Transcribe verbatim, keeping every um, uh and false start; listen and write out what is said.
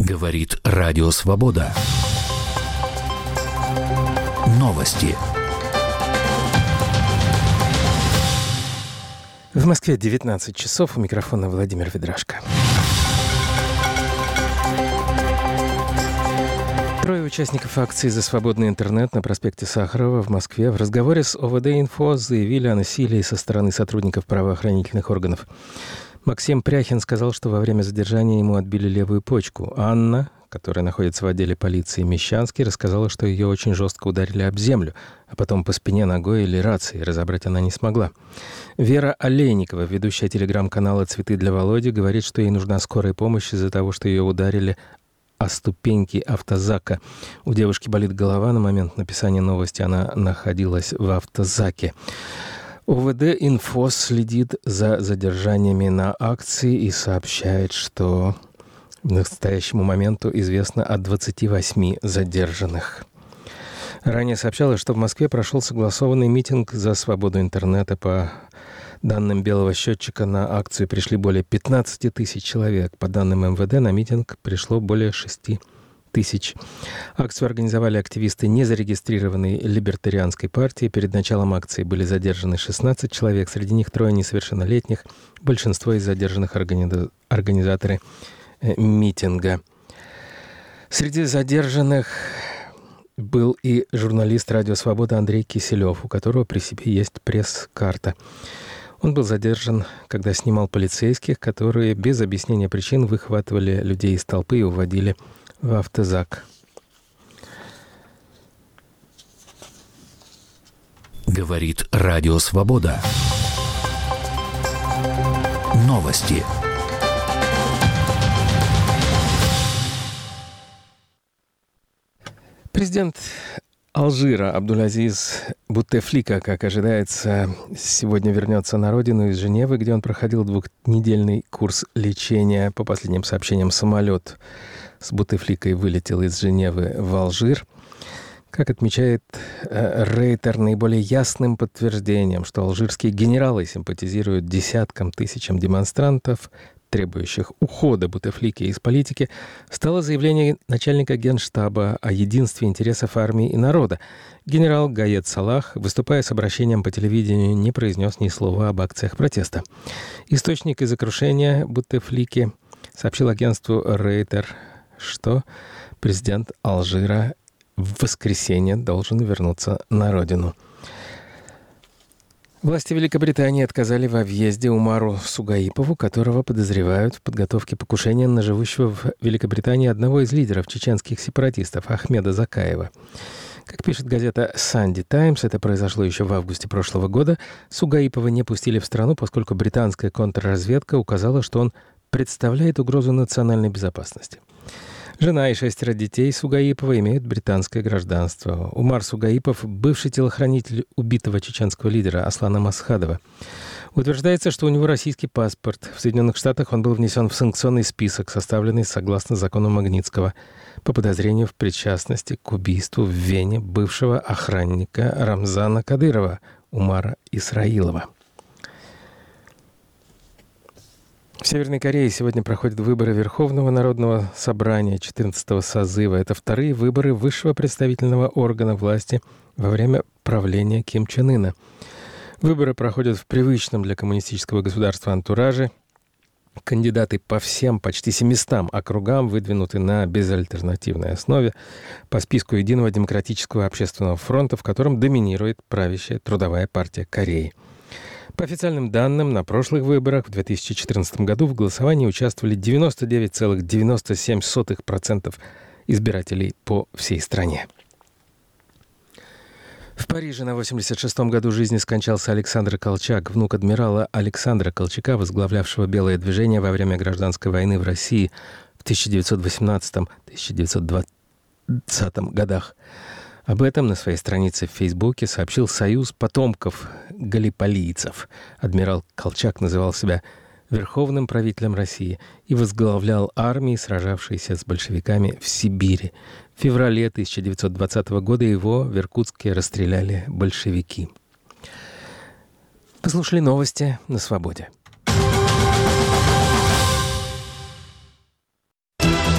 Говорит Радио Свобода. Новости. В Москве девятнадцать часов. У микрофона Владимир Ведрашко. Трое участников акции «За свободный интернет» на проспекте Сахарова в Москве в разговоре с ОВД-Инфо заявили о насилии со стороны сотрудников правоохранительных органов. Максим Пряхин сказал, что во время задержания ему отбили левую почку. Анна, которая находится в отделе полиции Мещанский, рассказала, что ее очень жестко ударили об землю, а потом по спине ногой или рацией. Разобрать она не смогла. Вера Олейникова, ведущая телеграм-канала «Цветы для Володи», говорит, что ей нужна скорая помощь из-за того, что ее ударили о ступеньки автозака. У девушки болит голова. На момент написания новости она находилась в автозаке. ОВД-Инфо следит за задержаниями на акции и сообщает, что к настоящему моменту известно о двадцати восьми задержанных. Ранее сообщалось, что в Москве прошел согласованный митинг за свободу интернета. По данным белого счетчика, на акцию пришли более пятнадцати тысяч человек. По данным эм вэ дэ, на митинг пришло более шести тысяч. Акцию организовали активисты незарегистрированной либертарианской партии. Перед началом акции были задержаны шестнадцать человек. Среди них трое несовершеннолетних. Большинство из задержанных органи... организаторы э, митинга. Среди задержанных был и журналист «Радио Свобода» Андрей Киселев, у которого при себе есть пресс-карта. Он был задержан, когда снимал полицейских, которые без объяснения причин выхватывали людей из толпы и уводили в автозак. Говорит Радио Свобода. Новости. Президент Алжира Абдулазиз Бутефлика, как ожидается, сегодня вернется на родину из Женевы, где он проходил двухнедельный курс лечения. По последним сообщениям, самолет с Бутефликой вылетел из Женевы в Алжир. Как отмечает э, Рейтер, наиболее ясным подтверждением, что алжирские генералы симпатизируют десяткам тысячам демонстрантов, требующих ухода Бутефлики из политики, стало заявление начальника Генштаба о единстве интересов армии и народа. Генерал Гаед Салах, выступая с обращением по телевидению, не произнес ни слова об акциях протеста. Источник из окружения Бутефлики сообщил агентству Рейтер, что президент Алжира в воскресенье должен вернуться на родину. Власти Великобритании отказали во въезде Умару Сугаипову, которого подозревают в подготовке покушения на живущего в Великобритании одного из лидеров чеченских сепаратистов Ахмеда Закаева. Как пишет газета «Санди Таймс», это произошло еще в августе прошлого года, Сугаипова не пустили в страну, поскольку британская контрразведка указала, что он представляет угрозу национальной безопасности. Жена и шестеро детей Сугаипова имеют британское гражданство. Умар Сугаипов – бывший телохранитель убитого чеченского лидера Аслана Масхадова. Утверждается, что у него российский паспорт. В Соединенных Штатах он был внесен в санкционный список, составленный согласно закону Магнитского, по подозрению в причастности к убийству в Вене бывшего охранника Рамзана Кадырова Умара Исраилова. В Северной Корее сегодня проходят выборы Верховного народного собрания четырнадцатого созыва. Это вторые выборы высшего представительного органа власти во время правления Ким Чен Ына. Выборы проходят в привычном для коммунистического государства антураже. Кандидаты по всем почти семистам округам выдвинуты на безальтернативной основе по списку Единого демократического общественного фронта, в котором доминирует правящая Трудовая партия Кореи. По официальным данным, на прошлых выборах в две тысячи четырнадцатом году в голосовании участвовали девяносто девять целых девяносто семь сотых процента избирателей по всей стране. В Париже на восемьдесят шестом году жизни скончался Александр Колчак, внук адмирала Александра Колчака, возглавлявшего Белое движение во время гражданской войны в России в тысяча девятьсот восемнадцатом — тысяча девятьсот двадцатом годах. Об этом на своей странице в Фейсбуке сообщил Союз потомков галлиполийцев. Адмирал Колчак называл себя верховным правителем России и возглавлял армии, сражавшиеся с большевиками в Сибири. В феврале тысяча девятьсот двадцатого года его в Иркутске расстреляли большевики. Послушали новости на Свободе.